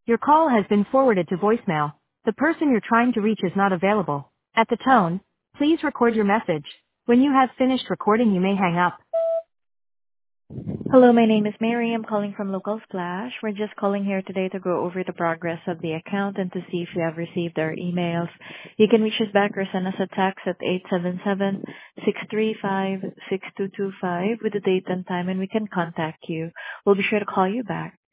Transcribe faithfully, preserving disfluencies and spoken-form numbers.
Your call has been forwarded to voicemail. The person you're trying to reach is not available. At the tone, please record your message. When you have finished recording, you may hang up. Hello, my name is Mary. I'm calling from Local Splash. We're just calling here today to go over the progress of the account and to see if you have received our emails. You can reach us back or send us a text at eight seven seven, six three five, six two two five with the date and time, and we can contact you. We'll be sure to call you back.